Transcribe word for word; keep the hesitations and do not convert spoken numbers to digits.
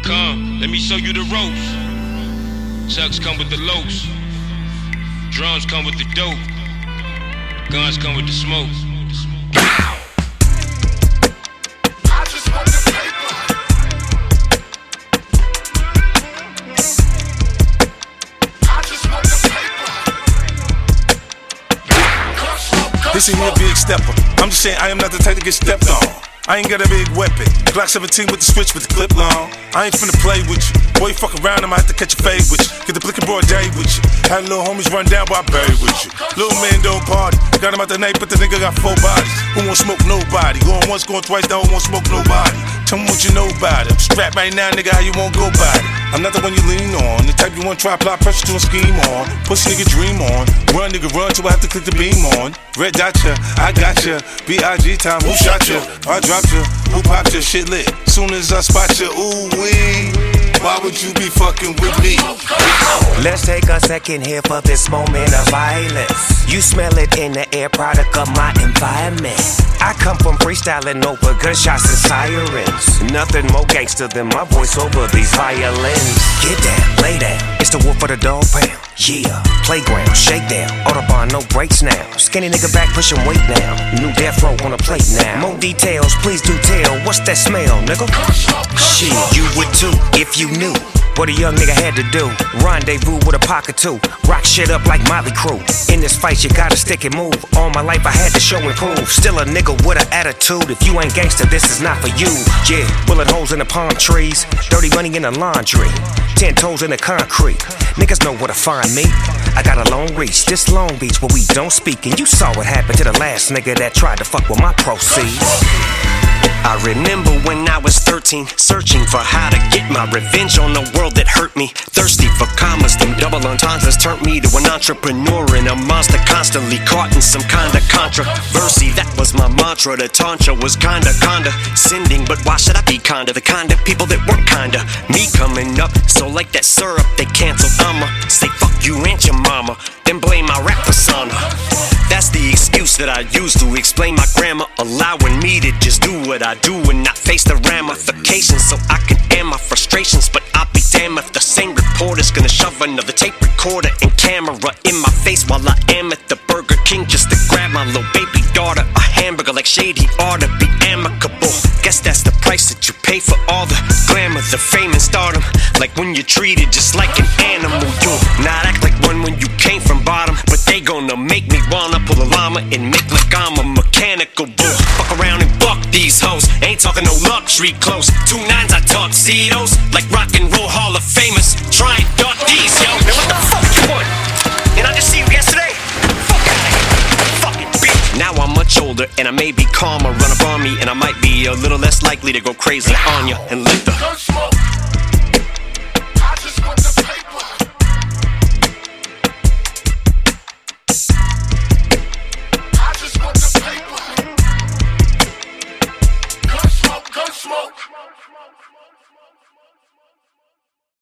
Come, let me show you the ropes. Chucks come with the locs. Drums come with the dope. Guns come with the smoke. I just want the paper. I just want the paper. This ain't a big stepper. I'm just saying I am not the type to get stepped on. I ain't got a big weapon. Glock seventeen with the switch with the clip long. I ain't finna play with you. Boy, you fuck around, I might have to catch a fade with you. Get the blick and broad day with you. Had little homies run down while I buried with you. Little man don't party. Got him out the night, but the nigga got four bodies. Who won't smoke nobody? Going once, going twice, that who won't smoke nobody. Tell me what you know about it. I'm strapped right now, nigga, how you won't go by it? I'm not the one you lean on. The type you want try apply pressure to a scheme on. Pussy nigga dream on. Run nigga run till I have to click the beam on. Red dot ya, I got ya. B I G time, who shot ya? I dropped ya. Who popped your shit lit? Soon as I spot you, ooh wee. Why would you be fucking with me? Let's take a second here for this moment of violence. You smell it in the air, product of my environment. I come from freestyling over gunshots and sirens. Nothing more gangster than my voice over these violins. Get down, lay down, it's the wolf of the dog pound. Yeah, playground, shakedown, Autobahn, no brakes now. Skinny nigga back, pushing weight now. New death row on a plate now. More details, please do tell. What's that smell, nigga? Shit, you would too, if you knew what a young nigga had to do. Rendezvous with a pocket too. Rock shit up like Motley Crue. In this fight, you gotta stick and move. All my life, I had to show and prove. Still a nigga with an attitude. If you ain't gangster, this is not for you. Yeah, bullet holes in the palm trees. Dirty money in the laundry. Ten toes in the concrete. Niggas know where to find me. I got a long reach. This Long Beach where we don't speak. And you saw what happened to the last nigga that tried to fuck with my proceeds. I remember when I was thirteen, searching for how to get my revenge on the world that hurt me. Thirsty for commas, them double entendres turned me to an entrepreneur and a monster, constantly caught in some kinda controversy. That was my mantra. The tantra was kinda condescending, but why should I be kinda the kind of people that weren't kinda me coming up? So like that syrup they canceled, I'ma say fuck you and your mama, then blame my rap persona. That's the excuse that I use to explain my grammar, allowing me to just do what I do and not face the ramifications, so I can air my frustrations. But I'll be damned if the same reporter's gonna shove another tape recorder and camera in my face while I am at the Burger King just to grab my little baby daughter a hamburger. Like shady ought to be amicable. Guess that's the price that you pay for all the glamour, the fame and stardom. Like when you're treated just like an animal. You'll not act like one when you came from bottom, but they gonna make me wanna pull a llama and make like I'm a mechanical bull. Fuck around and buck these hoes. Ain't talking no luxury clothes. Two nines I tuxedos like rock and roll Hall of Famers. Try and duck these, yo. Man, what the fuck you want? And I just see you yesterday? Fuck out of here. Fucking bitch. Now I'm much older and I may be calmer, run up on me, and I might be a little less likely to go crazy on ya and let the